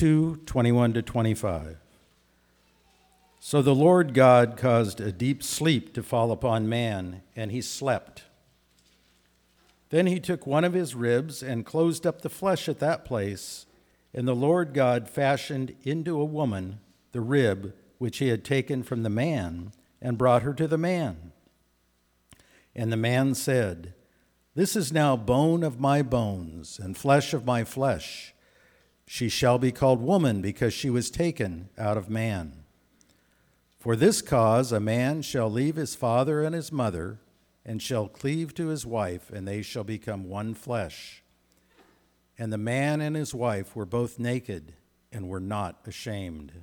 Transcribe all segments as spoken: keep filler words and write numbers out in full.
two, twenty-one to twenty-five. So the Lord God caused a deep sleep to fall upon man, and he slept. Then he took one of his ribs and closed up the flesh at that place, and the Lord God fashioned into a woman the rib which he had taken from the man, and brought her to the man. And the man said, "This is now bone of my bones and flesh of my flesh. She shall be called woman, because she was taken out of man. For this cause a man shall leave his father and his mother, and shall cleave to his wife, and they shall become one flesh. And the man and his wife were both naked, and were not ashamed."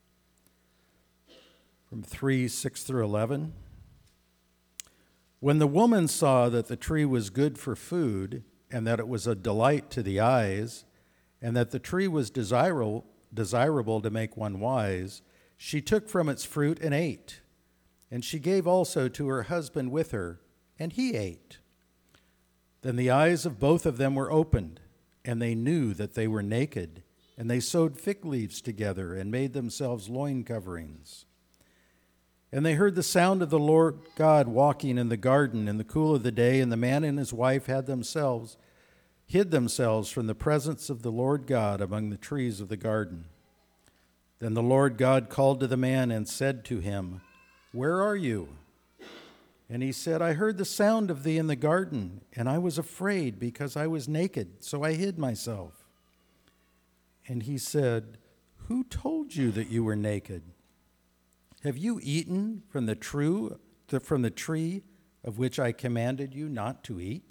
From three, six through eleven. When the woman saw that the tree was good for food, and that it was a delight to the eyes, and that the tree was desirable, desirable to make one wise, she took from its fruit and ate. And she gave also to her husband with her, and he ate. Then the eyes of both of them were opened, and they knew that they were naked, and they sewed fig leaves together and made themselves loin coverings. And they heard the sound of the Lord God walking in the garden in the cool of the day, and the man and his wife had themselves hid themselves from the presence of the Lord God among the trees of the garden. Then the Lord God called to the man and said to him, "Where are you?" And he said, "I heard the sound of thee in the garden, and I was afraid because I was naked, so I hid myself." And he said, "Who told you that you were naked? Have you eaten from the true from the tree of which I commanded you not to eat?"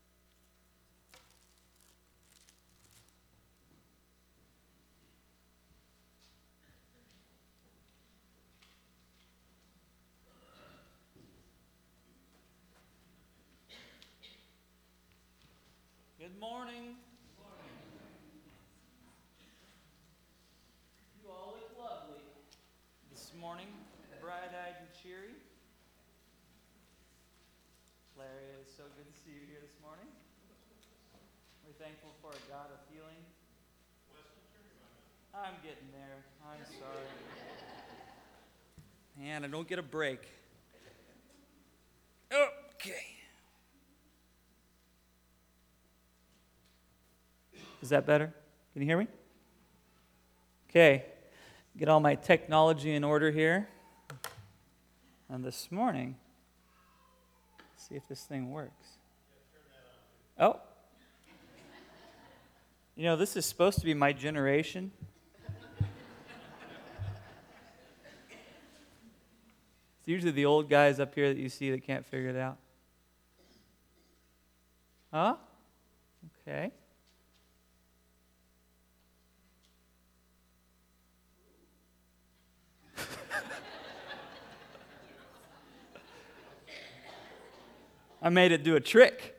Good morning. You all look lovely this morning, bright-eyed and cheery. Larry, it's so good to see you here this morning. We're thankful for a God of healing. I'm getting there. I'm sorry. Man, I don't get a break. Okay. Is that better? Can you hear me? Okay. Get all my technology in order here. And this morning, let's see if this thing works. Oh. You know, this is supposed to be my generation. It's usually the old guys up here that you see that can't figure it out. Huh? Okay. I made it do a trick.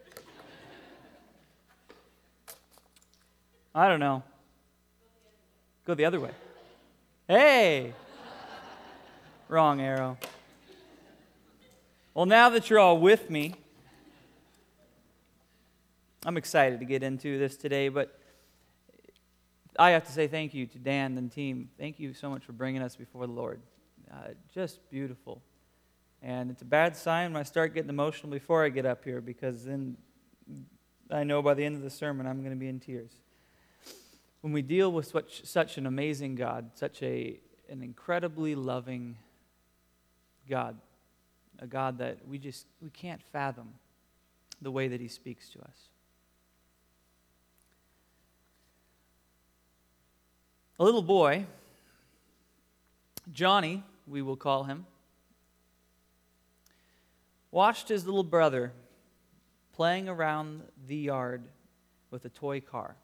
I don't know. Go the other way. Hey! Wrong arrow. Well, now that you're all with me, I'm excited to get into this today, but I have to say thank you to Dan and team. Thank you so much for bringing us before the Lord. Uh, just beautiful. And it's a bad sign when I start getting emotional before I get up here, because then I know by the end of the sermon I'm going to be in tears. When we deal with such, such an amazing God, such a an incredibly loving God, a God that we just we can't fathom the way that He speaks to us. A little boy, Johnny, we will call him, watched his little brother playing around the yard with a toy car.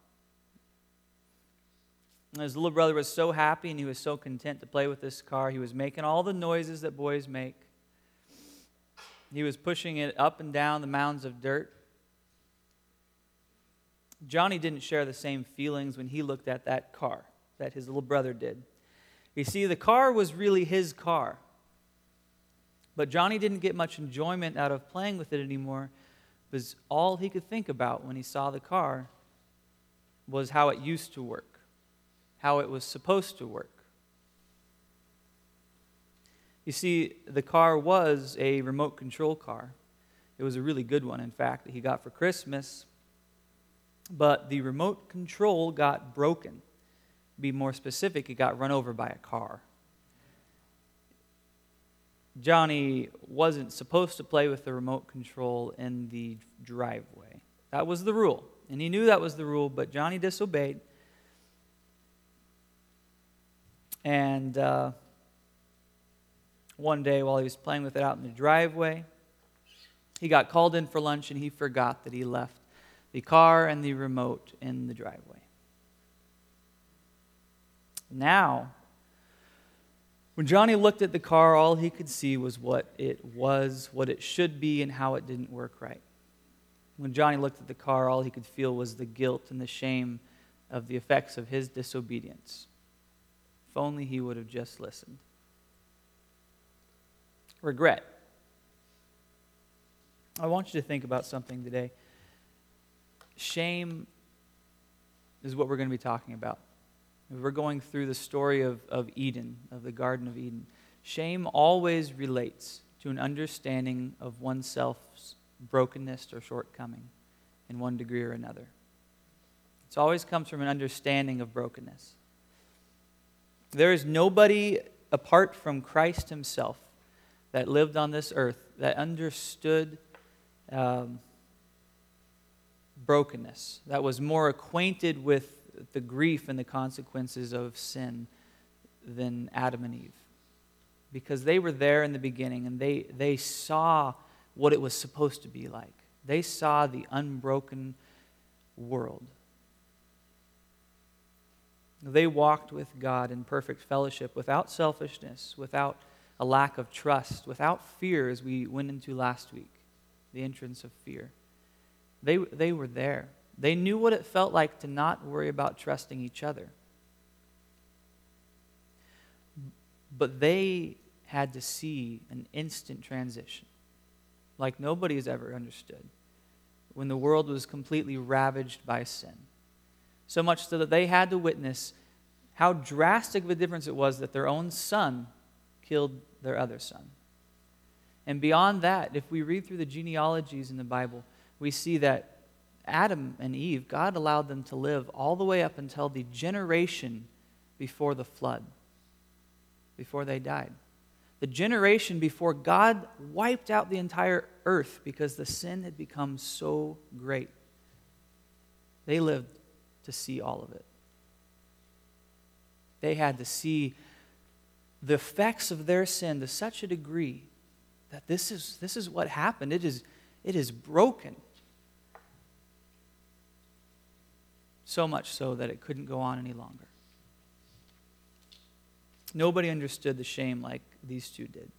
And his little brother was so happy and he was so content to play with this car. He was making all the noises that boys make. He was pushing it up and down the mounds of dirt. Johnny didn't share the same feelings when he looked at that car that his little brother did. You see, the car was really his car. But Johnny didn't get much enjoyment out of playing with it anymore, because all he could think about when he saw the car was how it used to work, how it was supposed to work. You see, the car was a remote control car. It was a really good one, in fact, that he got for Christmas. But the remote control got broken. To be more specific, it got run over by a car. Johnny wasn't supposed to play with the remote control in the driveway. That was the rule. And he knew that was the rule, but Johnny disobeyed. And uh, one day while he was playing with it out in the driveway, he got called in for lunch and he forgot that he left the car and the remote in the driveway. Now, when Johnny looked at the car, all he could see was what it was, what it should be, and how it didn't work right. When Johnny looked at the car, all he could feel was the guilt and the shame of the effects of his disobedience. If only he would have just listened. Regret. I want you to think about something today. Shame is what we're going to be talking about. We're going through the story of, of Eden, of the Garden of Eden. Shame always relates to an understanding of oneself's brokenness or shortcoming in one degree or another. It always comes from an understanding of brokenness. There is nobody apart from Christ himself that lived on this earth that understood um, brokenness, that was more acquainted with the grief and the consequences of sin than Adam and Eve. Because they were there in the beginning and they, they saw what it was supposed to be like. They saw the unbroken world. They walked with God in perfect fellowship without selfishness, without a lack of trust, without fear, as we went into last week, the entrance of fear. They, they were there. They knew what it felt like to not worry about trusting each other. But they had to see an instant transition, like nobody has ever understood, when the world was completely ravaged by sin. So much so that they had to witness how drastic of a difference it was that their own son killed their other son. And beyond that, if we read through the genealogies in the Bible, we see that Adam and Eve, God allowed them to live all the way up until the generation before the flood, before they died. The generation before God wiped out the entire earth because the sin had become so great. They lived to see all of it. They had to see the effects of their sin to such a degree that this is, this is what happened. It is, it is broken. So much so that it couldn't go on any longer. Nobody understood the shame like these two did.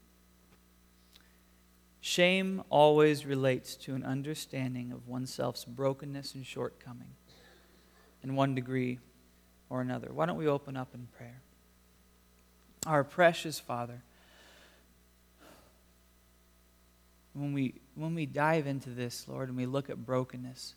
Shame always relates to an understanding of oneself's brokenness and shortcoming in one degree or another. Why don't we open up in prayer? Our precious Father, when we, when we dive into this, Lord, and we look at brokenness,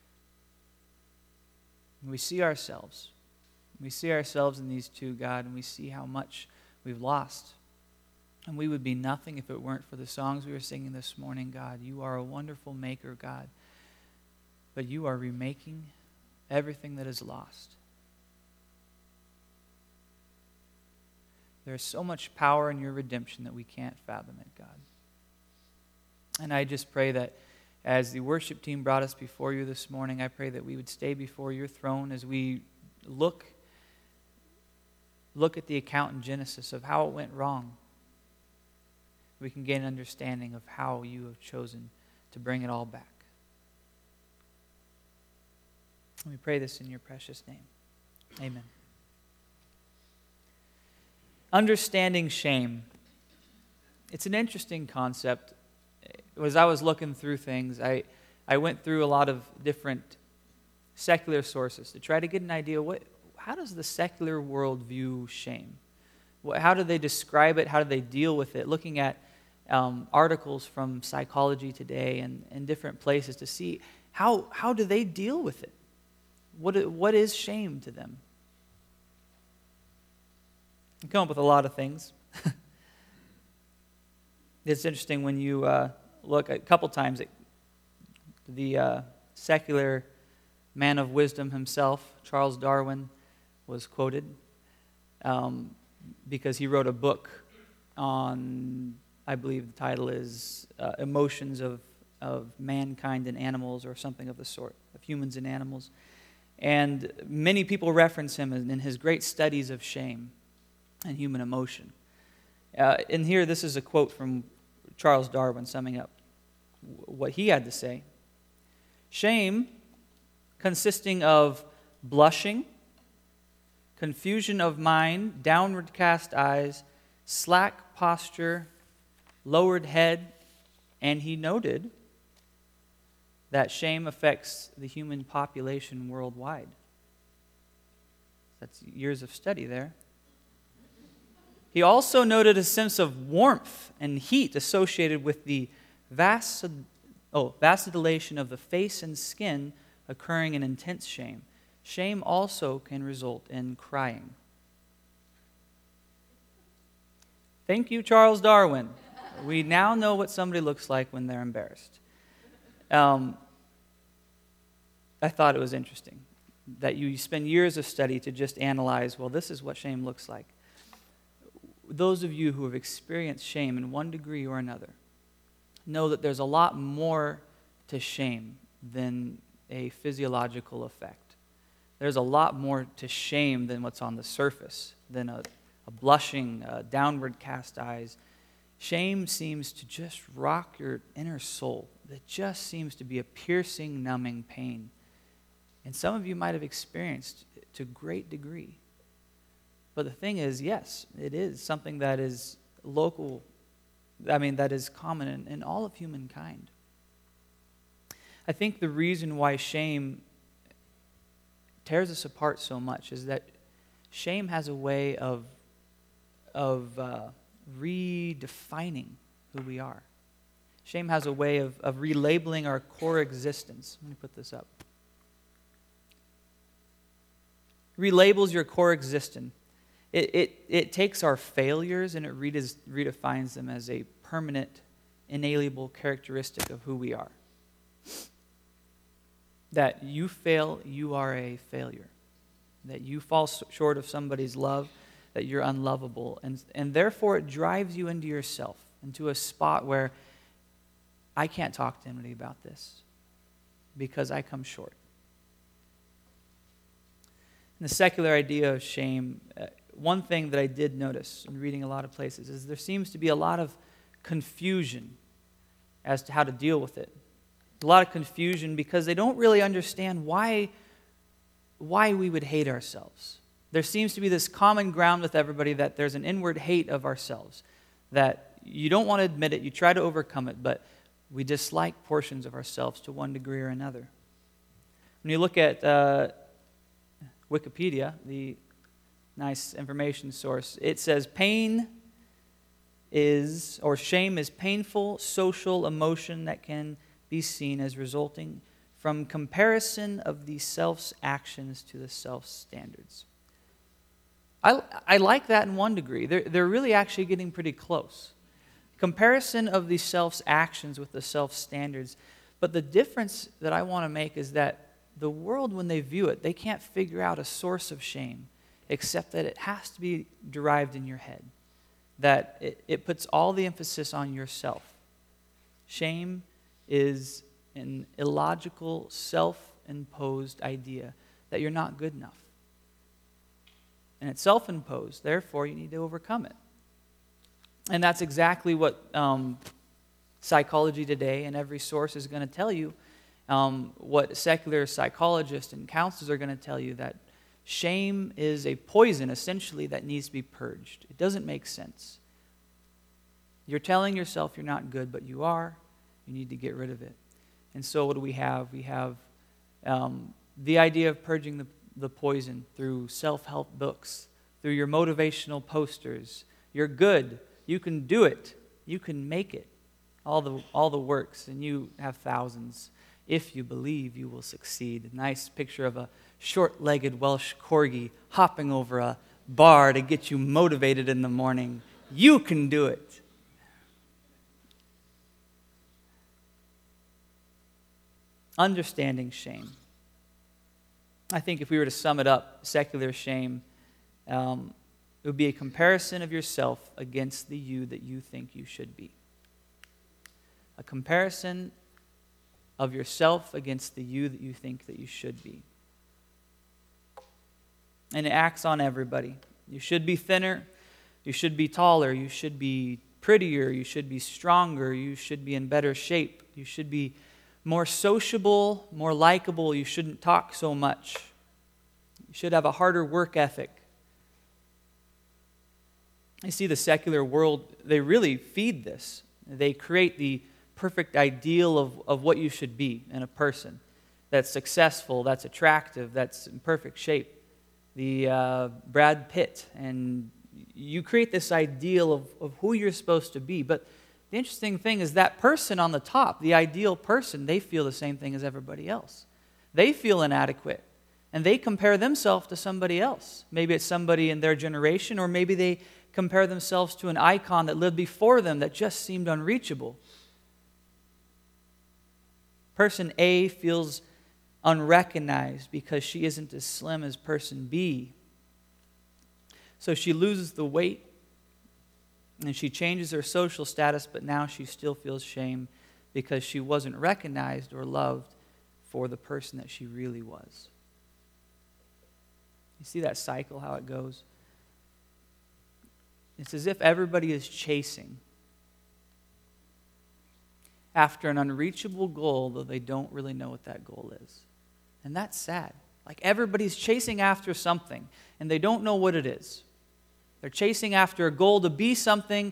and we see ourselves, we see ourselves in these two, God, and we see how much we've lost. And we would be nothing if it weren't for the songs we were singing this morning, God. You are a wonderful maker, God. But you are remaking everything that is lost. There is so much power in your redemption that we can't fathom it, God. And I just pray that as the worship team brought us before you this morning, I pray that we would stay before your throne as we look, look at the account in Genesis of how it went wrong. We can gain an understanding of how you have chosen to bring it all back. And we pray this in your precious name. Amen. Understanding shame. It's an interesting concept. As I was looking through things, I, I went through a lot of different secular sources to try to get an idea, what, how does the secular world view shame? What, how do they describe it? How do they deal with it? Looking at um, articles from Psychology Today and, and different places to see how, how do they deal with it? What, what is shame to them? You come up with a lot of things. It's interesting when you uh, look a couple times at the uh, secular man of wisdom himself, Charles Darwin, was quoted um, because he wrote a book on, I believe the title is uh, Emotions of, of Mankind and Animals, or something of the sort, of humans and animals. And many people reference him in his great studies of shame and human emotion. Uh, and here, this is a quote from Charles Darwin summing up what he had to say. Shame, consisting of blushing, confusion of mind, downward cast eyes, slack posture, lowered head, and he noted that shame affects the human population worldwide. That's years of study there. He also noted a sense of warmth and heat associated with the vacid- oh, vasodilation of the face and skin occurring in intense shame. Shame also can result in crying. Thank you, Charles Darwin. We now know what somebody looks like when they're embarrassed. Um, I thought it was interesting that you spend years of study to just analyze, well, this is what shame looks like. Those of you who have experienced shame in one degree or another know that there's a lot more to shame than a physiological effect. There's a lot more to shame than what's on the surface, than a, a blushing, uh, downward cast eyes. Shame seems to just rock your inner soul. It just seems to be a piercing, numbing pain. And some of you might have experienced it to a great degree. But the thing is, yes, it is something that is local, I mean, that is common in, in all of humankind. I think the reason why shame tears us apart so much is that shame has a way of, of uh, redefining who we are. Shame has a way of, of relabeling our core existence. Let me put this up. Relabels your core existence. It, it, it takes our failures and it redes, redefines them as a permanent, inalienable characteristic of who we are. That you fail, you are a failure. That you fall short of somebody's love, that you're unlovable. And, and therefore it drives you into yourself, into a spot where I can't talk to anybody about this because I come short. And the secular idea of shame, uh, one thing that I did notice in reading a lot of places is there seems to be a lot of confusion as to how to deal with it. A lot of confusion because they don't really understand why, why we would hate ourselves. There seems to be this common ground with everybody that there's an inward hate of ourselves, that you don't want to admit it, you try to overcome it, but we dislike portions of ourselves to one degree or another. When you look at uh, Wikipedia, the nice information source, it says pain is, or shame is painful social emotion that can be seen as resulting from comparison of the self's actions to the self's standards. I, I like that in one degree. They're, they're really actually getting pretty close. Comparison of the self's actions with the self's standards. But the difference that I want to make is that the world, when they view it, they can't figure out a source of shame except that it has to be derived in your head. That it, it puts all the emphasis on yourself. Shame is an illogical, self-imposed idea that you're not good enough. And it's self-imposed, therefore you need to overcome it. And that's exactly what um, psychology today and every source is going to tell you. Um, what secular psychologists and counselors are going to tell you, that shame is a poison, essentially, that needs to be purged. It doesn't make sense. You're telling yourself you're not good, but you are. You need to get rid of it. And so what do we have? We have um, the idea of purging the, the poison through self-help books, through your motivational posters. You're good. You can do it. You can make it. All the, all the works, and you have thousands. If you believe, you will succeed. A nice picture of a short-legged Welsh corgi hopping over a bar to get you motivated in the morning. You can do it. Understanding shame. I think if we were to sum it up, secular shame, um, it would be a comparison of yourself against the you that you think you should be. A comparison of yourself against the you that you think that you should be. And it acts on everybody. You should be thinner. You should be taller. You should be prettier. You should be stronger. You should be in better shape. You should be more sociable, more likable. You shouldn't talk so much. You should have a harder work ethic. You see, the secular world, they really feed this. They create the perfect ideal of, of what you should be in a person that's successful, that's attractive, that's in perfect shape. The uh, Brad Pitt, and you create this ideal of, of who you're supposed to be. But the interesting thing is that person on the top, the ideal person, they feel the same thing as everybody else. They feel inadequate, and they compare themselves to somebody else. Maybe it's somebody in their generation, or maybe they compare themselves to an icon that lived before them that just seemed unreachable. Person A feels unrecognized because she isn't as slim as person B. So she loses the weight and she changes her social status, but now she still feels shame because she wasn't recognized or loved for the person that she really was. You see that cycle, how it goes? It's as if everybody is chasing after an unreachable goal, though they don't really know what that goal is. And that's sad. Like everybody's chasing after something, and they don't know what it is. They're chasing after a goal to be something,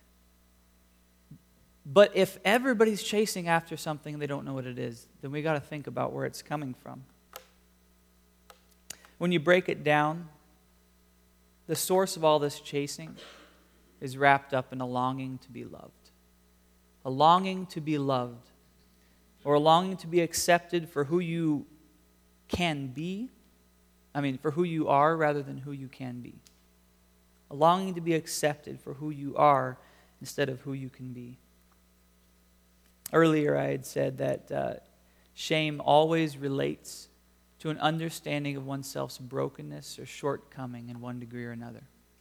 but if everybody's chasing after something and they don't know what it is, then we got to think about where it's coming from. When you break it down, the source of all this chasing is wrapped up in a longing to be loved. A longing to be loved, or a longing to be accepted for who you can be. I mean, for who you are rather than who you can be. A longing to be accepted for who you are instead of who you can be. Earlier I had said that uh, shame always relates to an understanding of oneself's brokenness or shortcoming in one degree or another.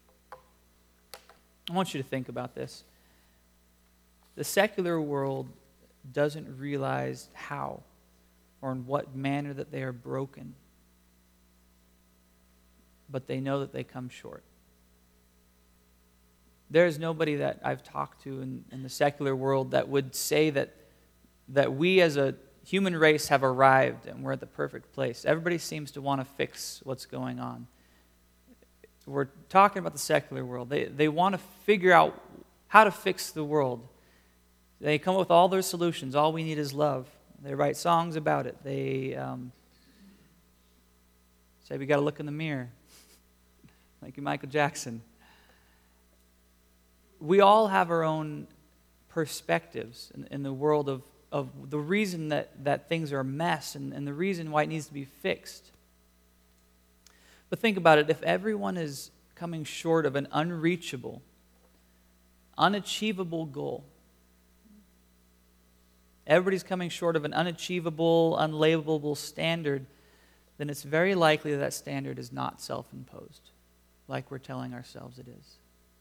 I want you to think about this. The secular world doesn't realize how or in what manner that they are broken, but they know that they come short. There is nobody that I've talked to in, in the secular world that would say that, that we as a human race have arrived and we're at the perfect place. Everybody seems to want to fix what's going on. We're talking about the secular world. They, they want to figure out how to fix the world. They come up with all their solutions. All we need is love. They write songs about it. They um, say we got to look in the mirror. Like Michael Jackson. We all have our own perspectives in, in the world of, of the reason that, that things are a mess and, and the reason why it needs to be fixed. But think about it. If everyone is coming short of an unreachable, unachievable goal, everybody's coming short of an unachievable, unlabelable standard, then it's very likely that, that standard is not self-imposed, like we're telling ourselves it is.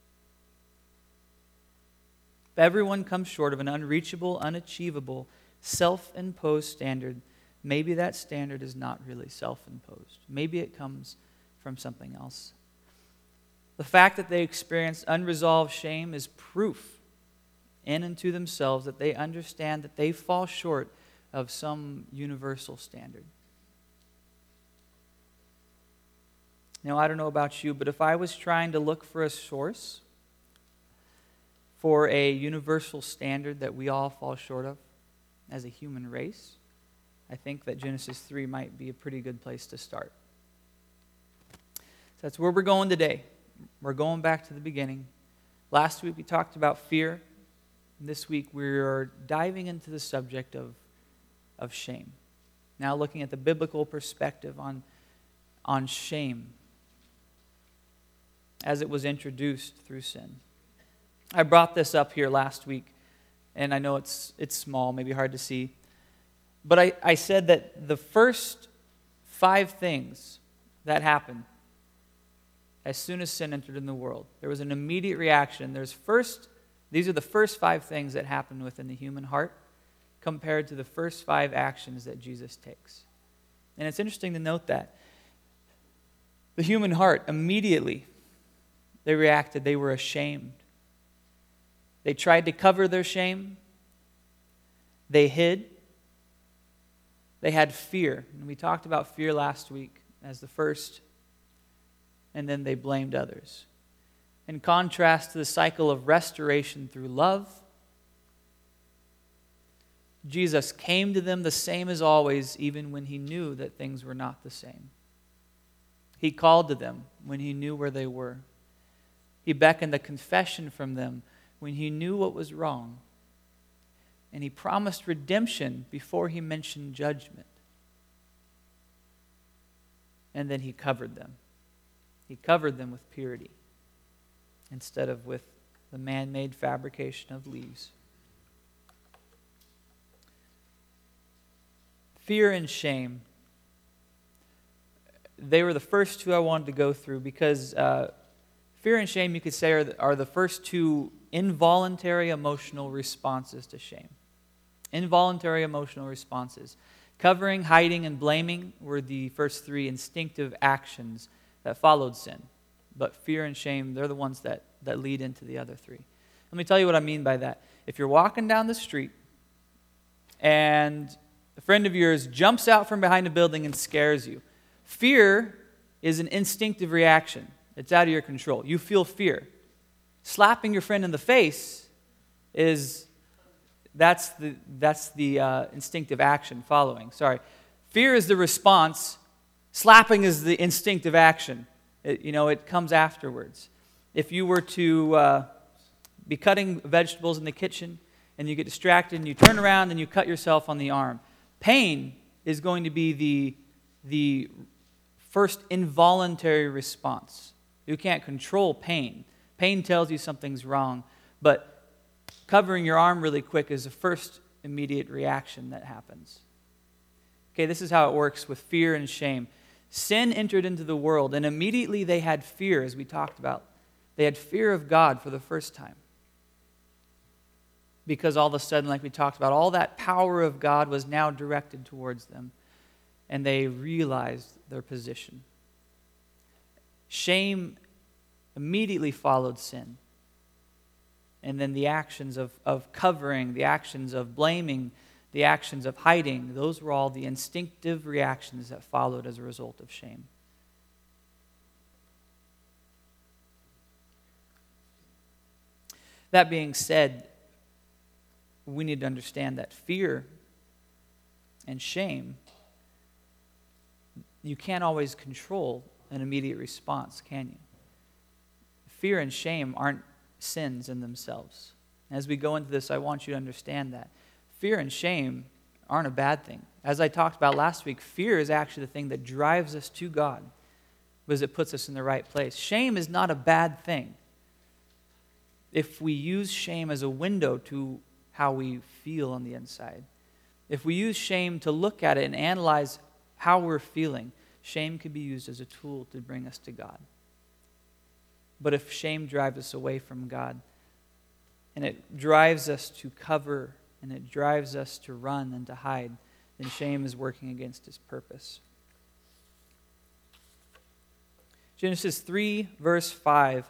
If everyone comes short of an unreachable, unachievable, self-imposed standard, maybe that standard is not really self-imposed. Maybe it comes from something else. The fact that they experience unresolved shame is proof in and to themselves that they understand that they fall short of some universal standard. Now, I don't know about you, but if I was trying to look for a source for a universal standard that we all fall short of as a human race, I think that Genesis three might be a pretty good place to start. So that's where we're going today. We're going back to the beginning. Last week we talked about fear. This week we're diving into the subject of, of shame. Now looking at the biblical perspective on, on shame. as it was introduced through sin. I brought this up here last week, and I know it's it's small, maybe hard to see, but I, I said that the first five things that happened as soon as sin entered in the world, there was an immediate reaction. There's first, these are the first five things that happened within the human heart compared to the first five actions that Jesus takes. And it's interesting to note that. The human heart, immediately, they reacted. They were ashamed. They tried to cover their shame. They hid. They had fear. And we talked about fear last week as the first. And then they blamed others. In contrast to the cycle of restoration through love, Jesus came to them the same as always, even when he knew that things were not the same. He called to them when he knew where they were. He beckoned a confession from them when he knew what was wrong. And he promised redemption before he mentioned judgment. And then he covered them. He covered them with purity instead of with the man-made fabrication of leaves. Fear and shame. They were the first two I wanted to go through because uh, fear and shame, you could say, are the, are the first two involuntary emotional responses to shame. Involuntary emotional responses. Covering, hiding, and blaming were the first three instinctive actions that followed sin. But fear and shame, they're the ones that, that lead into the other three. Let me tell you what I mean by that. If you're walking down the street and a friend of yours jumps out from behind a building and scares you, fear is an instinctive reaction. It's out of your control. You feel fear. Slapping your friend in the face is, that's the, that's the uh, instinctive action following. Sorry. Fear is the response. Slapping is the instinctive action. It, you know, it comes afterwards. If you were to uh, be cutting vegetables in the kitchen and you get distracted and you turn around and you cut yourself on the arm, pain is going to be the, the first involuntary response. You can't control pain. Pain tells you something's wrong, but covering your arm really quick is the first immediate reaction that happens. Okay, this is how it works with fear and shame. Sin entered into the world, and immediately they had fear, as we talked about. They had fear of God for the first time. Because all of a sudden, like we talked about, all that power of God was now directed towards them, and they realized their position. Shame immediately followed sin. And then the actions of, of covering, the actions of blaming, the actions of hiding, those were all the instinctive reactions that followed as a result of shame. That being said, we need to understand that fear and shame, you can't always control an immediate response, can you? Fear and shame aren't sins in themselves. As we go into this, I want you to understand that. Fear and shame aren't a bad thing. As I talked about last week, fear is actually the thing that drives us to God because it puts us in the right place. Shame is not a bad thing. If we use shame as a window to how we feel on the inside, if we use shame to look at it and analyze how we're feeling, shame can be used as a tool to bring us to God. But if shame drives us away from God, and it drives us to cover, and it drives us to run and to hide, then shame is working against His purpose. Genesis three, verse five.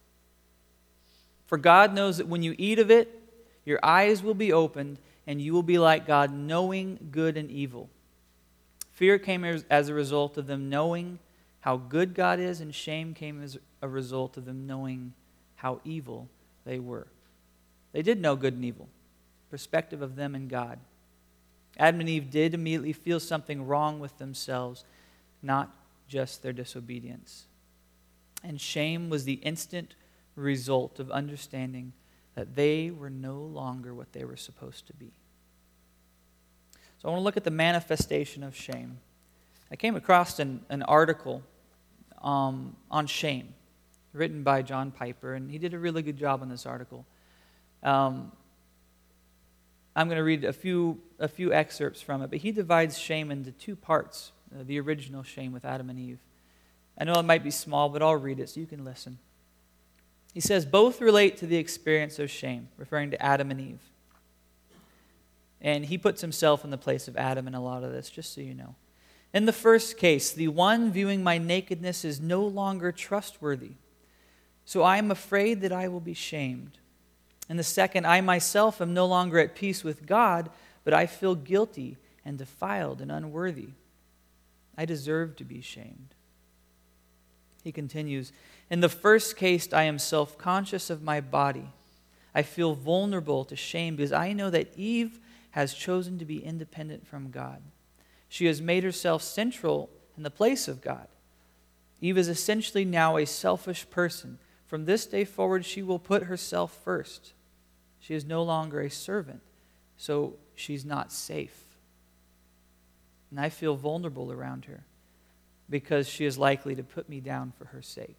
For God knows that when you eat of it, your eyes will be opened, and you will be like God, knowing good and evil. Fear came as a result of them knowing how good God is, and shame came as a result of them knowing how evil they were. They did know good and evil, perspective of them and God. Adam and Eve did immediately feel something wrong with themselves, not just their disobedience. And shame was the instant result of understanding that they were no longer what they were supposed to be. So I want to look at the manifestation of shame. I came across an, an article um, on shame written by John Piper, and he did a really good job on this article. Um, I'm going to read a few a few excerpts from it, but he divides shame into two parts, uh, the original shame with Adam and Eve. I know it might be small, but I'll read it so you can listen. He says, both relate to the experience of shame, referring to Adam and Eve. And he puts himself in the place of Adam in a lot of this, just so you know. In the first case, the one viewing my nakedness is no longer trustworthy, so I am afraid that I will be shamed. In the second, I myself am no longer at peace with God, but I feel guilty and defiled and unworthy. I deserve to be shamed. He continues, in the first case, I am self-conscious of my body. I feel vulnerable to shame because I know that Eve has chosen to be independent from God. She has made herself central in the place of God. Eve is essentially now a selfish person. From this day forward, she will put herself first. She is no longer a servant, so she's not safe. And I feel vulnerable around her because she is likely to put me down for her sake.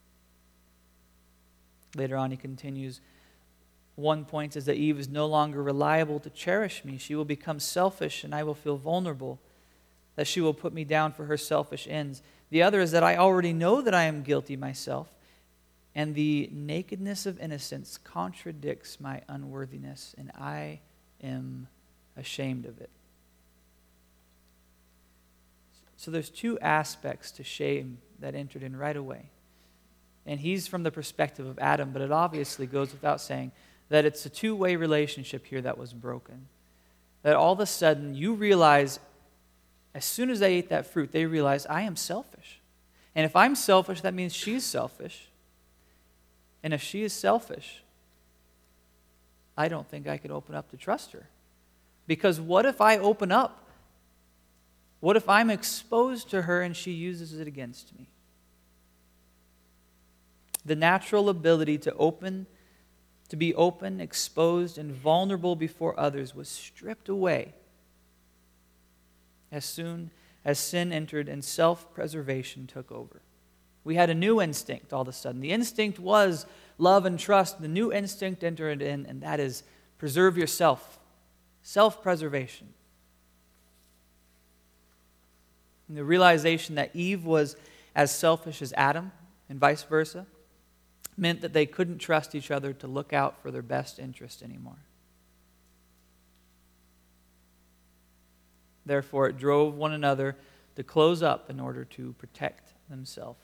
Later on, he continues, one point is that Eve is no longer reliable to cherish me. She will become selfish and I will feel vulnerable, that she will put me down for her selfish ends. The other is that I already know that I am guilty myself, and the nakedness of innocence contradicts my unworthiness, and I am ashamed of it. So there's two aspects to shame that entered in right away. And he's from the perspective of Adam, but it obviously goes without saying that it's a two-way relationship here that was broken. That all of a sudden you realize, as soon as they ate that fruit, they realize, I am selfish. And if I'm selfish, that means she's selfish. And if she is selfish, I don't think I could open up to trust her. Because what if I open up? What if I'm exposed to her and she uses it against me? The natural ability to open, to be open, exposed, and vulnerable before others was stripped away as soon as sin entered and self-preservation took over. We had a new instinct all of a sudden. The instinct was love and trust. The new instinct entered in, and that is preserve yourself. Self-preservation. And the realization that Eve was as selfish as Adam, and vice versa, meant that they couldn't trust each other to look out for their best interest anymore. Therefore, it drove one another to close up in order to protect themselves.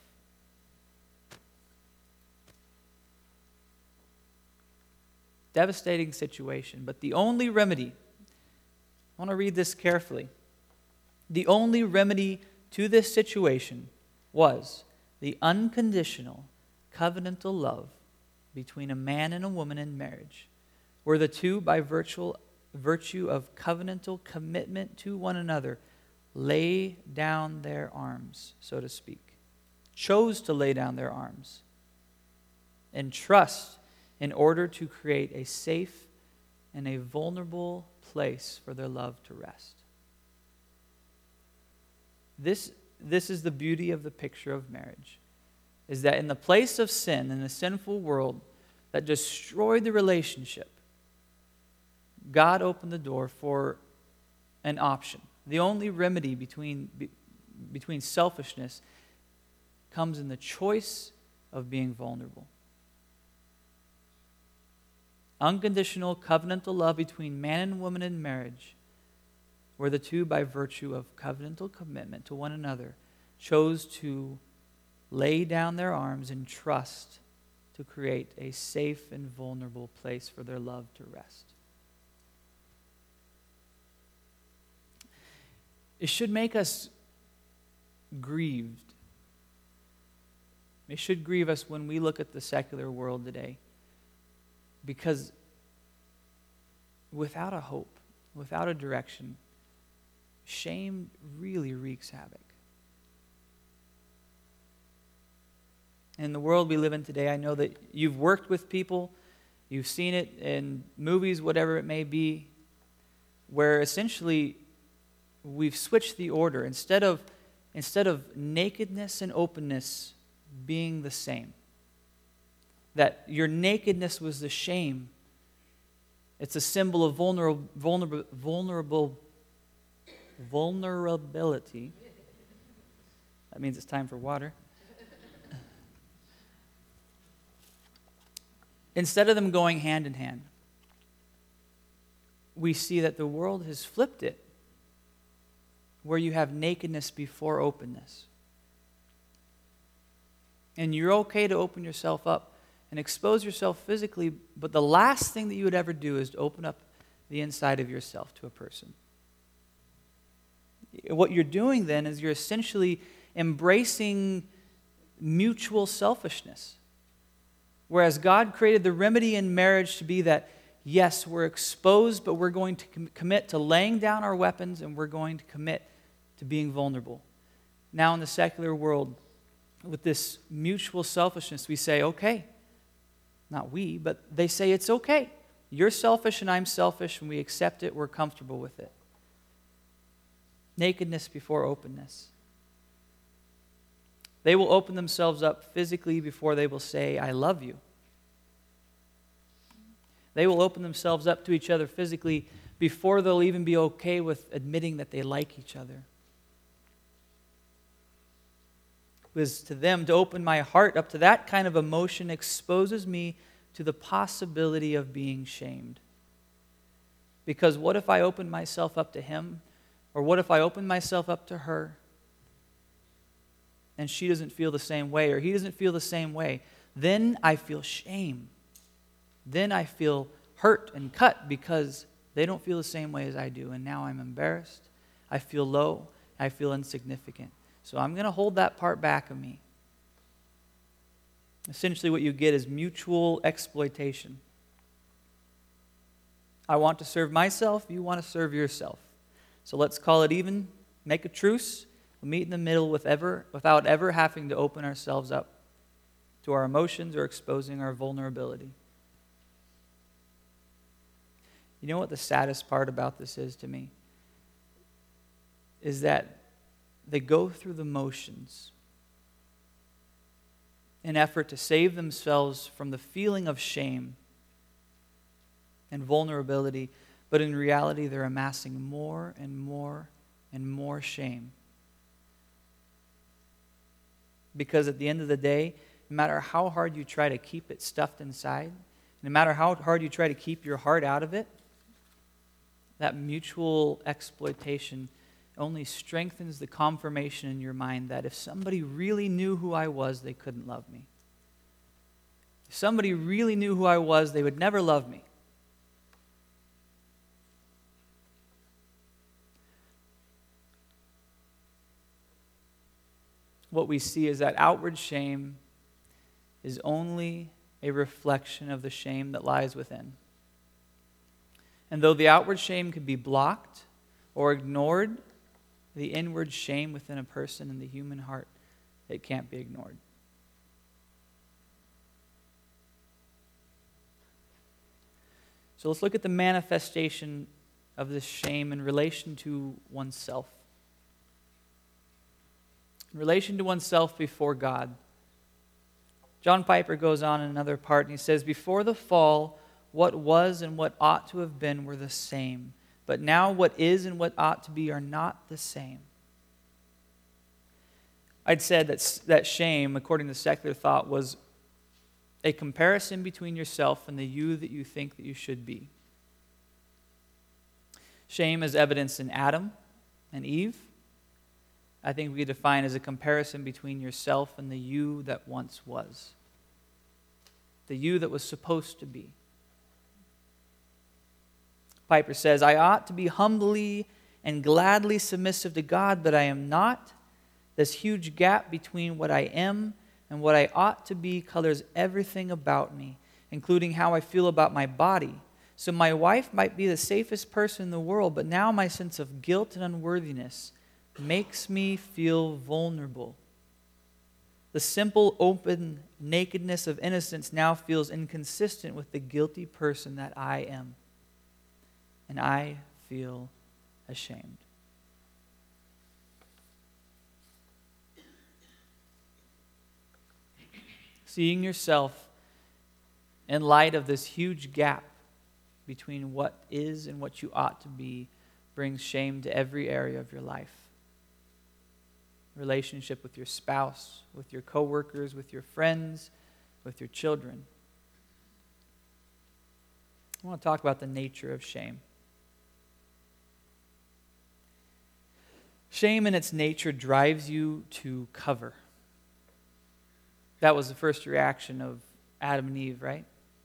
Devastating situation, but the only remedy, I want to read this carefully. The only remedy to this situation was the unconditional covenantal love between a man and a woman in marriage, where the two, by virtual, virtue of covenantal commitment to one another, lay down their arms, so to speak, chose to lay down their arms and trust in order to create a safe and a vulnerable place for their love to rest. This, this is the beauty of the picture of marriage, is that in the place of sin, in a sinful world that destroyed the relationship, God opened the door for an option. The only remedy between, be, between selfishness comes in the choice of being vulnerable. Unconditional covenantal love between man and woman in marriage, where the two, by virtue of covenantal commitment to one another, chose to lay down their arms in trust to create a safe and vulnerable place for their love to rest. It should make us grieved. It should grieve us when we look at the secular world today. Because without a hope, without a direction, shame really wreaks havoc. In the world we live in today, I know that you've worked with people, you've seen it in movies, whatever it may be, where essentially we've switched the order. Instead of, instead of nakedness and openness being the same, that your nakedness was the shame. It's a symbol of vulnerable, vulnerable, vulnerable, vulnerability. That means it's time for water. Instead of them going hand in hand, we see that the world has flipped it, where you have nakedness before openness. And you're okay to open yourself up and expose yourself physically, but the last thing that you would ever do is to open up the inside of yourself to a person. What you're doing then is you're essentially embracing mutual selfishness. Whereas God created the remedy in marriage to be that, yes, we're exposed, but we're going to com- commit to laying down our weapons, and we're going to commit to being vulnerable. Now in the secular world, with this mutual selfishness, we say, okay, not we, but they say it's okay. You're selfish and I'm selfish, and we accept it, we're comfortable with it. Nakedness before openness. They will open themselves up physically before they will say, I love you. They will open themselves up to each other physically before they'll even be okay with admitting that they like each other. Because to them, to open my heart up to that kind of emotion exposes me to the possibility of being shamed. Because what if I open myself up to him? Or what if I open myself up to her and she doesn't feel the same way, or he doesn't feel the same way? Then I feel shame. Then I feel hurt and cut because they don't feel the same way as I do. And now I'm embarrassed. I feel low. I feel insignificant. So I'm going to hold that part back of me. Essentially what you get is mutual exploitation. I want to serve myself. You want to serve yourself. So let's call it even. Make a truce. We'll meet in the middle with ever, without ever having to open ourselves up to our emotions or exposing our vulnerability. You know what the saddest part about this is to me? Is that they go through the motions in effort to save themselves from the feeling of shame and vulnerability, but in reality they're amassing more and more and more shame. Because at the end of the day, no matter how hard you try to keep it stuffed inside, no matter how hard you try to keep your heart out of it, that mutual exploitation only strengthens the confirmation in your mind that if somebody really knew who I was, they couldn't love me. If somebody really knew who I was, they would never love me. What we see is that outward shame is only a reflection of the shame that lies within. And though the outward shame could be blocked or ignored, the inward shame within a person in the human heart, it can't be ignored. So let's look at the manifestation of this shame in relation to oneself. In relation to oneself before God. John Piper goes on in another part and he says, before the fall, what was and what ought to have been were the same. But now what is and what ought to be are not the same. I'd said that, that shame, according to secular thought, was a comparison between yourself and the you that you think that you should be. Shame is evidenced in Adam and Eve. I think we could define as a comparison between yourself and the you that once was. The you that was supposed to be. Piper says, I ought to be humbly and gladly submissive to God, but I am not. This huge gap between what I am and what I ought to be colors everything about me, including how I feel about my body. So my wife might be the safest person in the world, but now my sense of guilt and unworthiness makes me feel vulnerable. The simple, open nakedness of innocence now feels inconsistent with the guilty person that I am. And I feel ashamed. Seeing yourself in light of this huge gap between what is and what you ought to be, brings shame to every area of your life. Relationship with your spouse, with your coworkers, with your friends, with your children. I want to talk about the nature of shame. Shame in its nature drives you to cover. That was the first reaction of Adam and Eve, right?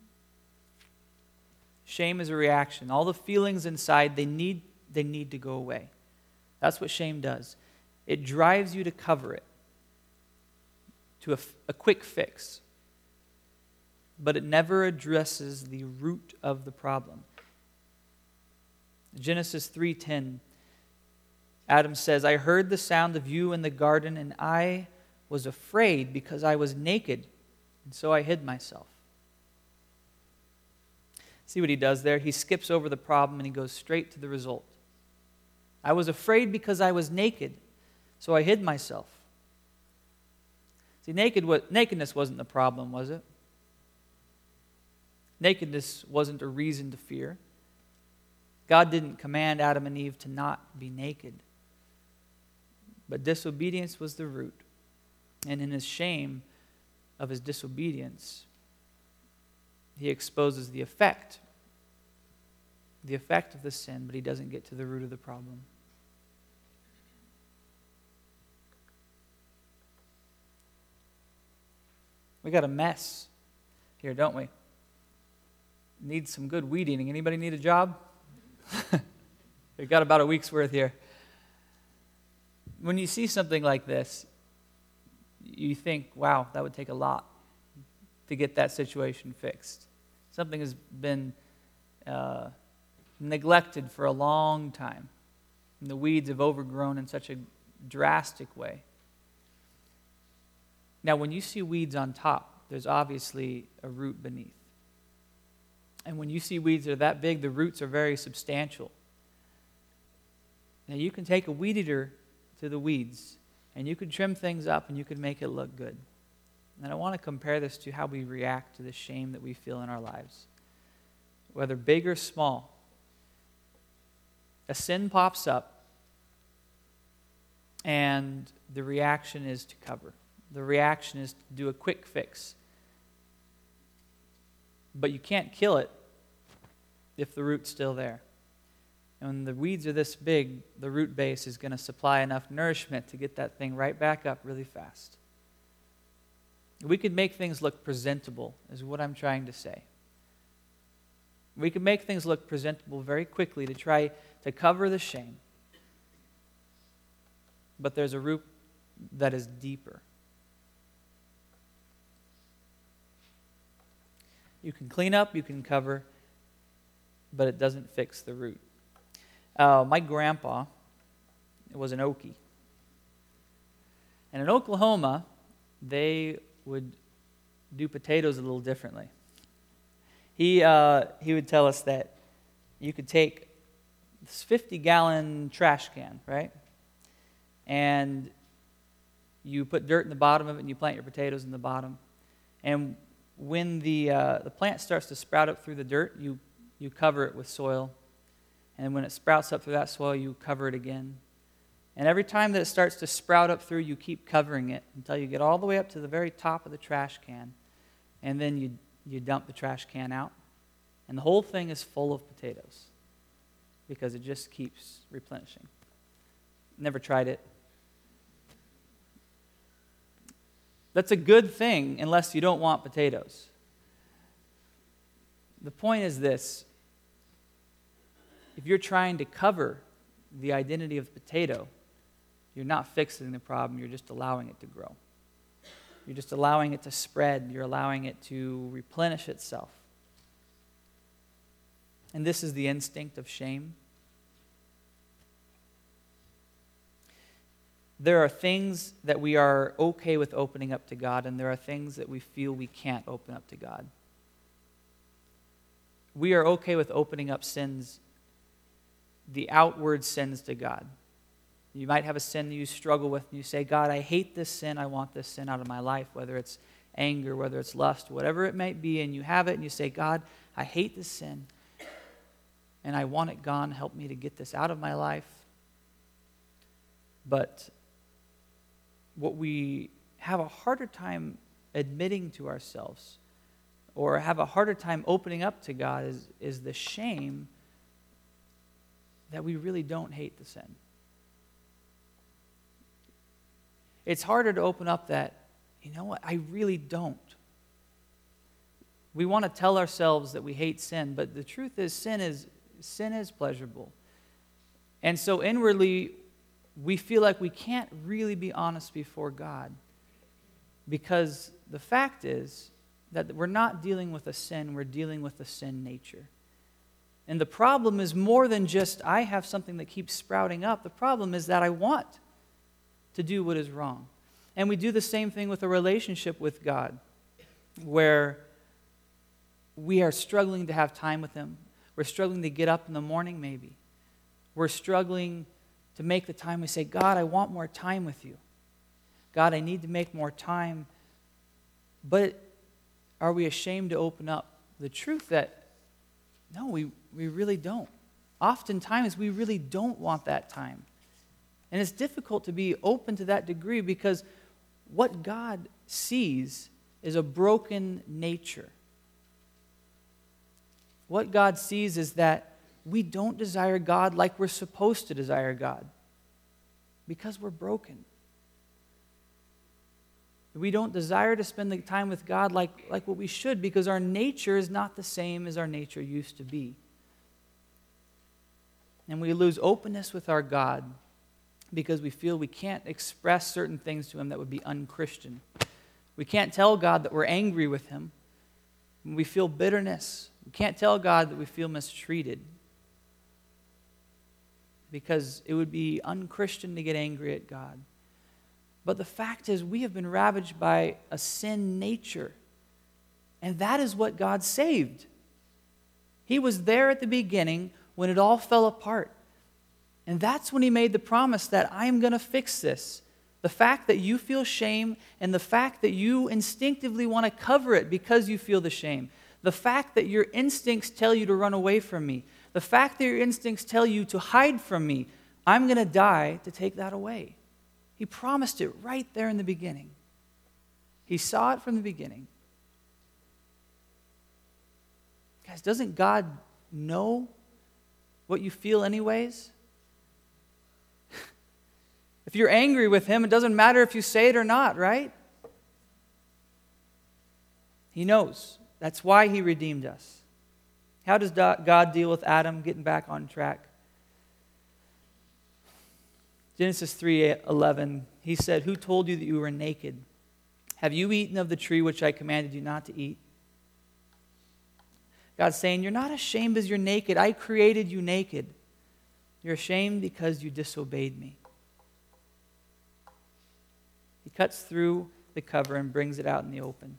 Shame is a reaction. All the feelings inside, they need, they need to go away. That's what shame does. It drives you to cover it, to a, a quick fix. But it never addresses the root of the problem. Genesis three ten, Adam says, I heard the sound of you in the garden, and I was afraid because I was naked, and so I hid myself. See what he does there? He skips over the problem and he goes straight to the result. I was afraid because I was naked, so I hid myself. See, naked, nakedness wasn't the problem, was it? Nakedness wasn't a reason to fear. God didn't command Adam and Eve to not be naked. But disobedience was the root. And in his shame of his disobedience, he exposes the effect, the effect of the sin, but he doesn't get to the root of the problem. We got a mess here, don't we? Need some good weed eating. Anybody need a job? We've got about a week's worth here. When you see something like this, you think, wow, that would take a lot to get that situation fixed. Something has been uh, neglected for a long time. And the weeds have overgrown in such a drastic way. Now, when you see weeds on top, there's obviously a root beneath. And when you see weeds that are that big, the roots are very substantial. Now, you can take a weed eater to the weeds, and you could trim things up, and you could make it look good. And I want to compare this to how we react to the shame that we feel in our lives. Whether big or small, a sin pops up, and the reaction is to cover. The reaction is to do a quick fix. But you can't kill it if the root's still there. And when the weeds are this big, the root base is going to supply enough nourishment to get that thing right back up really fast. We could make things look presentable, is what I'm trying to say. We could make things look presentable very quickly to try to cover the shame. But there's a root that is deeper. You can clean up, you can cover, but it doesn't fix the root. Uh, my grandpa was an Okie. And in Oklahoma, they would do potatoes a little differently. He, uh, he would tell us that you could take this fifty-gallon trash can, right? And you put dirt in the bottom of it, and you plant your potatoes in the bottom. And when the uh, the plant starts to sprout up through the dirt, you, you cover it with soil. And when it sprouts up through that soil, you cover it again. And every time that it starts to sprout up through, you keep covering it until you get all the way up to the very top of the trash can. And then you, you dump the trash can out. And the whole thing is full of potatoes because it just keeps replenishing. Never tried it. That's a good thing unless you don't want potatoes. The point is this. If you're trying to cover the identity of the potato, you're not fixing the problem, you're just allowing it to grow. You're just allowing it to spread, you're allowing it to replenish itself. And this is the instinct of shame. There are things that we are okay with opening up to God, and there are things that we feel we can't open up to God. We are okay with opening up sins, the outward sins to God. You might have a sin that you struggle with, and you say, God, I hate this sin, I want this sin out of my life, whether it's anger, whether it's lust, whatever it might be, and you have it and you say, God, I hate this sin and I want it gone. Help me to get this out of my life. But what we have a harder time admitting to ourselves or have a harder time opening up to God is, is the shame that we really don't hate the sin. It's harder to open up that, you know what, I really don't. We want to tell ourselves that we hate sin, but the truth is sin is sin is pleasurable. And so inwardly, we feel like we can't really be honest before God because the fact is that we're not dealing with a sin, we're dealing with a sin nature. And the problem is more than just I have something that keeps sprouting up. The problem is that I want to do what is wrong. And we do the same thing with a relationship with God, where we are struggling to have time with Him. We're struggling to get up in the morning, maybe. We're struggling to make the time. We say, God, I want more time with you. God, I need to make more time. But are we ashamed to open up the truth that, no, we, we really don't. Oftentimes, we really don't want that time. And it's difficult to be open to that degree because what God sees is a broken nature. What God sees is that we don't desire God like we're supposed to desire God because we're broken. We don't desire to spend the time with God like, like what we should because our nature is not the same as our nature used to be. And we lose openness with our God because we feel we can't express certain things to Him that would be unchristian. We can't tell God that we're angry with Him. We feel bitterness. We can't tell God that we feel mistreated because it would be unchristian to get angry at God. But the fact is, we have been ravaged by a sin nature. And that is what God saved. He was there at the beginning when it all fell apart. And that's when He made the promise that I am going to fix this. The fact that you feel shame and the fact that you instinctively want to cover it because you feel the shame. The fact that your instincts tell you to run away from me. The fact that your instincts tell you to hide from me. I'm going to die to take that away. He promised it right there in the beginning. He saw it from the beginning. Guys, doesn't God know what you feel anyways? If you're angry with Him, it doesn't matter if you say it or not, right? He knows. That's why He redeemed us. How does God deal with Adam? Getting back on track. Genesis three eleven, He said, "Who told you that you were naked? Have you eaten of the tree which I commanded you not to eat?" God's saying, you're not ashamed because you're naked. I created you naked. You're ashamed because you disobeyed me. He cuts through the cover and brings it out in the open.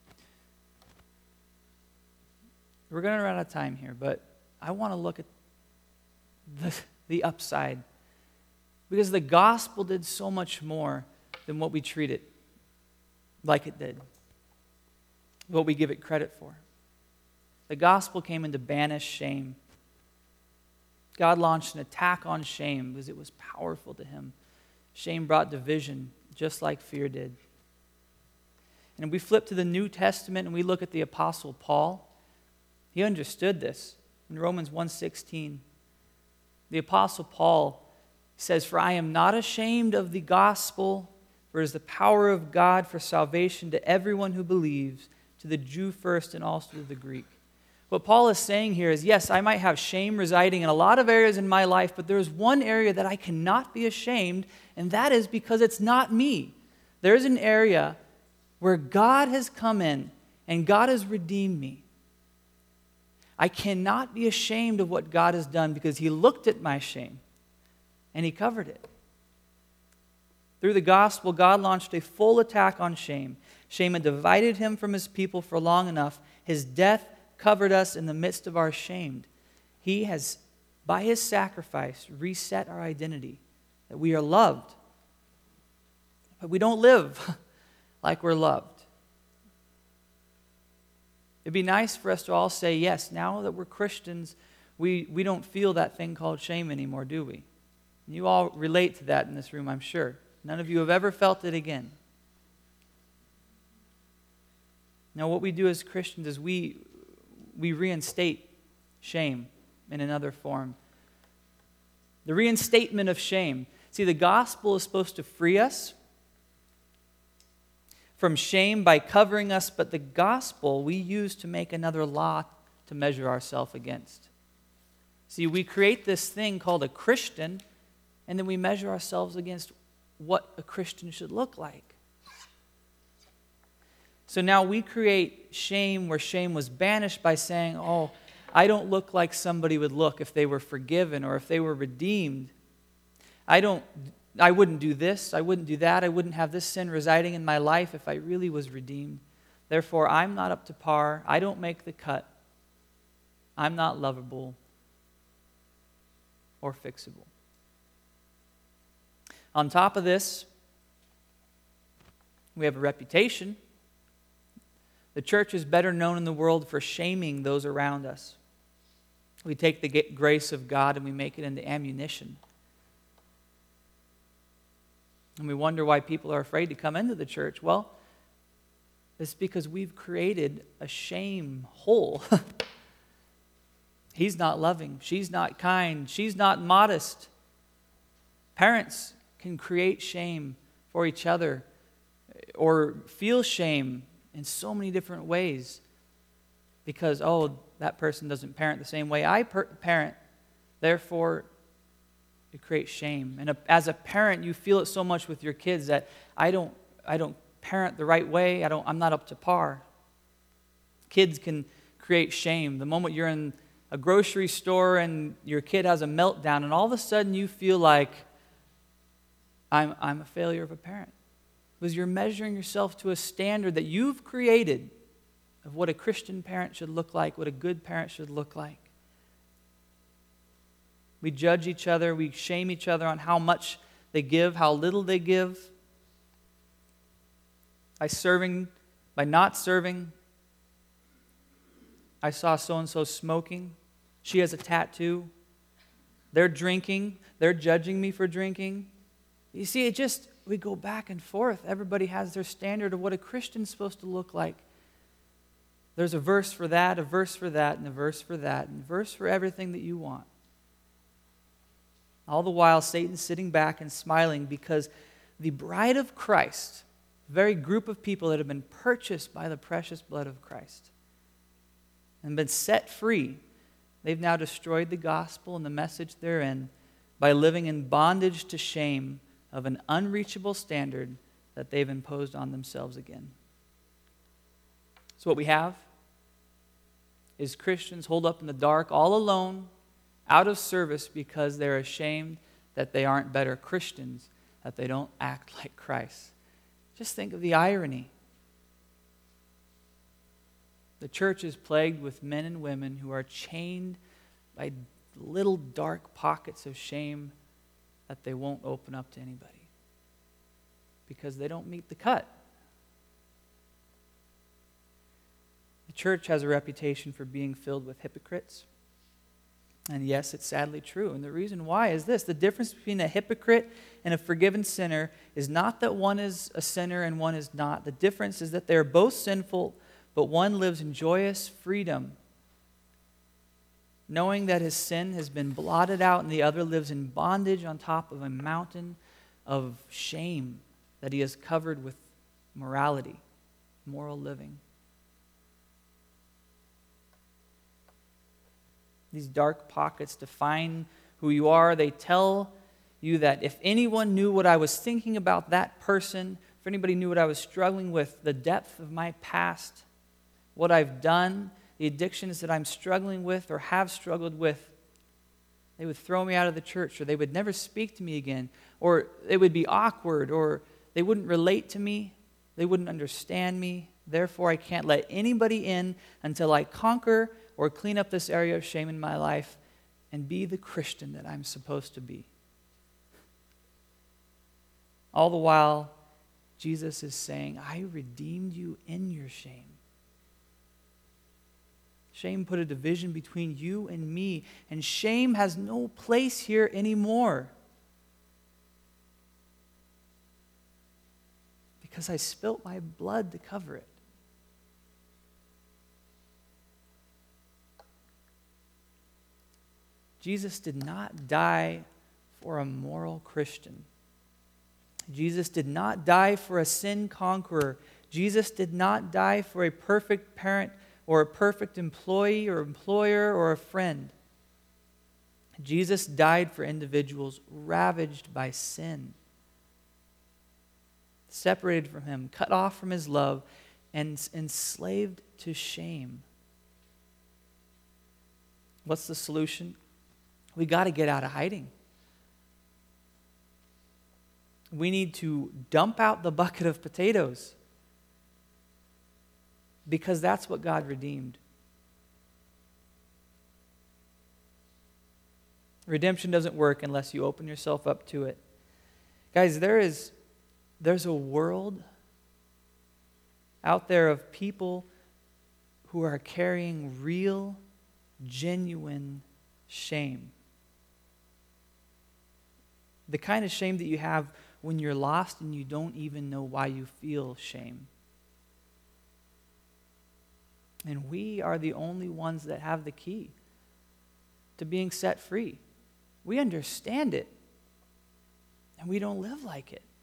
We're going to run out of time here, but I want to look at the, the upside. Because the gospel did so much more than what we treat it like it did, what we give it credit for. The gospel came in to banish shame. God launched an attack on shame because it was powerful to Him. Shame brought division, just like fear did. And we flip to the New Testament and we look at the Apostle Paul. He understood this in Romans one sixteen. The Apostle Paul says, "For I am not ashamed of the gospel, for it is the power of God for salvation to everyone who believes, to the Jew first and also to the Greek." What Paul is saying here is, yes, I might have shame residing in a lot of areas in my life, but there's one area that I cannot be ashamed, and that is because it's not me. There's an area where God has come in and God has redeemed me. I cannot be ashamed of what God has done because He looked at my shame and He covered it. Through the gospel, God launched a full attack on shame. Shame had divided Him from His people for long enough. His death covered us in the midst of our shame. He has, by His sacrifice, reset our identity, that we are loved. But we don't live like we're loved. It'd be nice for us to all say, yes, now that we're Christians, we, we don't feel that thing called shame anymore, do we? And you all relate to that in this room, I'm sure. None of you have ever felt it again. Now, what we do as Christians is we, we reinstate shame in another form. The reinstatement of shame. See, the gospel is supposed to free us from shame by covering us, but the gospel we use to make another law to measure ourselves against. See, we create this thing called a Christian, and then we measure ourselves against what a Christian should look like. So now we create shame where shame was banished by saying, oh, I don't look like somebody would look if they were forgiven or if they were redeemed. I don't, I wouldn't do this, I wouldn't do that, I wouldn't have this sin residing in my life if I really was redeemed. Therefore, I'm not up to par, I don't make the cut, I'm not lovable or fixable. On top of this, we have a reputation. The church is better known in the world for shaming those around us. We take the grace of God and we make it into ammunition. And we wonder why people are afraid to come into the church. Well, it's because we've created a shame hole. He's not loving. She's not kind. She's not modest. Parents can create shame for each other or feel shame in so many different ways because, oh, that person doesn't parent the same way I per- parent. Therefore, it creates shame. And a, as a parent, you feel it so much with your kids that I don't, I don't parent the right way. I don't, I'm not up to par. Kids can create shame. The moment you're in a grocery store and your kid has a meltdown, and all of a sudden you feel like I'm, I'm a failure of a parent. Because you're measuring yourself to a standard that you've created of what a Christian parent should look like, what a good parent should look like. We judge each other, we shame each other on how much they give, how little they give. By serving, by not serving. I saw so-and-so smoking. She has a tattoo. They're drinking. They're judging me for drinking. You see, it just, we go back and forth. Everybody has their standard of what a Christian's supposed to look like. There's a verse for that, a verse for that, and a verse for that, and a verse for everything that you want. All the while, Satan's sitting back and smiling because the bride of Christ, the very group of people that have been purchased by the precious blood of Christ and been set free, they've now destroyed the gospel and the message therein by living in bondage to shame of an unreachable standard that they've imposed on themselves again. So what we have is Christians holed up in the dark, all alone, out of service because they're ashamed that they aren't better Christians, that they don't act like Christ. Just think of the irony. The church is plagued with men and women who are chained by little dark pockets of shame that they won't open up to anybody because they don't meet the cut. The church has a reputation for being filled with hypocrites. And yes, it's sadly true. And the reason why is this. The difference between a hypocrite and a forgiven sinner is not that one is a sinner and one is not. The difference is that they are both sinful, but one lives in joyous freedom, knowing that his sin has been blotted out, and the other lives in bondage on top of a mountain of shame that he has covered with morality, moral living. These dark pockets define who you are. They tell you that if anyone knew what I was thinking about that person, if anybody knew what I was struggling with, the depth of my past, what I've done, the addictions that I'm struggling with or have struggled with, they would throw me out of the church, or they would never speak to me again, or it would be awkward, or they wouldn't relate to me, they wouldn't understand me. Therefore, I can't let anybody in until I conquer or clean up this area of shame in my life and be the Christian that I'm supposed to be. All the while, Jesus is saying, I redeemed you in your shame. Shame put a division between you and me, and shame has no place here anymore. Because I spilt my blood to cover it. Jesus did not die for a moral Christian. Jesus did not die for a sin conqueror. Jesus did not die for a perfect parent or a perfect employee or employer or a friend. Jesus died for individuals ravaged by sin, separated from him, cut off from his love, and enslaved to shame. What's the solution? We got to get out of hiding. We need to dump out the bucket of potatoes, because that's what God redeemed. Redemption doesn't work unless you open yourself up to it. Guys, there is there's a world out there of people who are carrying real, genuine shame. The kind of shame that you have when you're lost and you don't even know why you feel shame. And we are the only ones that have the key to being set free. We understand it, and we don't live like it.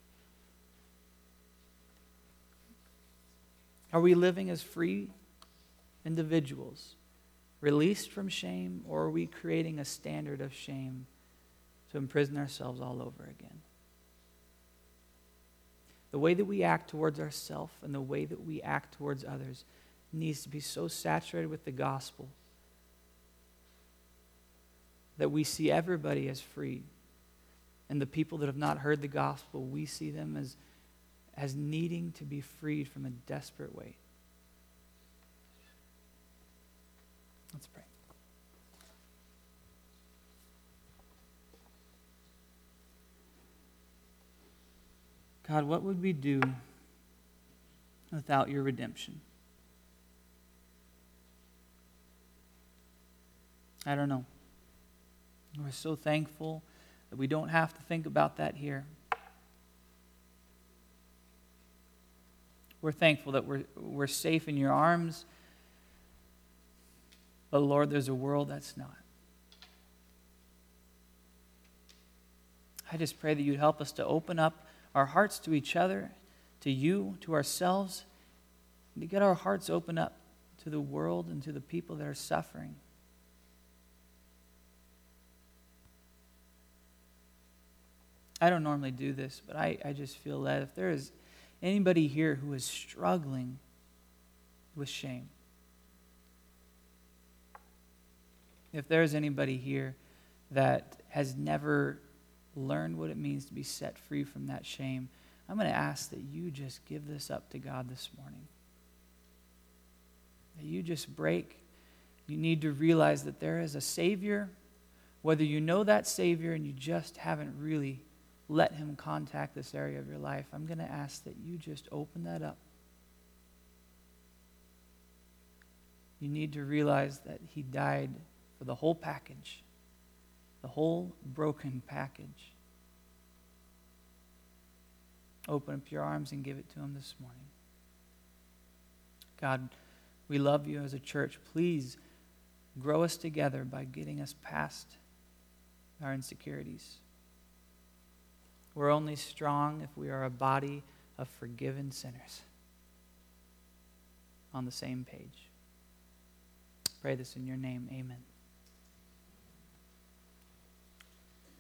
Are we living as free individuals, released from shame, or are we creating a standard of shame to imprison ourselves all over again? The way that we act towards ourselves and the way that we act towards others needs to be so saturated with the gospel that we see everybody as free. And the people that have not heard the gospel, we see them as, as needing to be freed from a desperate weight. Let's pray. God, what would we do without your redemption? I don't know. We're so thankful that we don't have to think about that here. We're thankful that we're, we're safe in your arms. But Lord, there's a world that's not. I just pray that you'd help us to open up our hearts to each other, to you, to ourselves, and to get our hearts open up to the world and to the people that are suffering. I don't normally do this, but I, I just feel that if there is anybody here who is struggling with shame, if there is anybody here that has never learned what it means to be set free from that shame, I'm going to ask that you just give this up to God this morning. That you just break. You need to realize that there is a Savior, whether you know that Savior and you just haven't really let him contact this area of your life. I'm going to ask that you just open that up. You need to realize that he died for the whole package, the whole broken package. Open up your arms and give it to him this morning. God, we love you as a church. Please grow us together by getting us past our insecurities. We're only strong if we are a body of forgiven sinners on the same page. Pray this in your name. Amen.